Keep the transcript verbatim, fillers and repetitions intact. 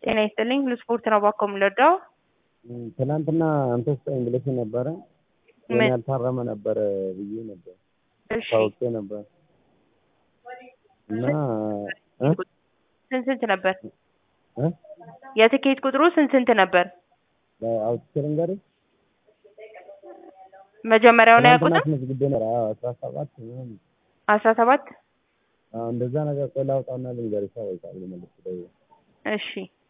ጤና ይስጥልኝ ለስፖርት ነው ባኮ የምንረዳው። ትናንትና አንተ ስጠኝ ብለሽ ነበረ ምን? ምን ያልታረመ ነበር ብዬ ነበር እሺ ታውቄ ነበር እና እ ስንት ስንት ነበር? እ የትኬት ቁጥሩ ስንት ስንት ነበር? አውጥቼ ልንገርሽ መጀመሪያውን ትናንትና አያውቁትም? አስመዝግቤ ነበር። አዎ አስራ ሰባት ምናምን አስራ ሰባት አዎ እንደዛ ነገር ቆይ ላውጣና ልንገርሽ። አዎ ይቃል መልስ ደውዬ እሺ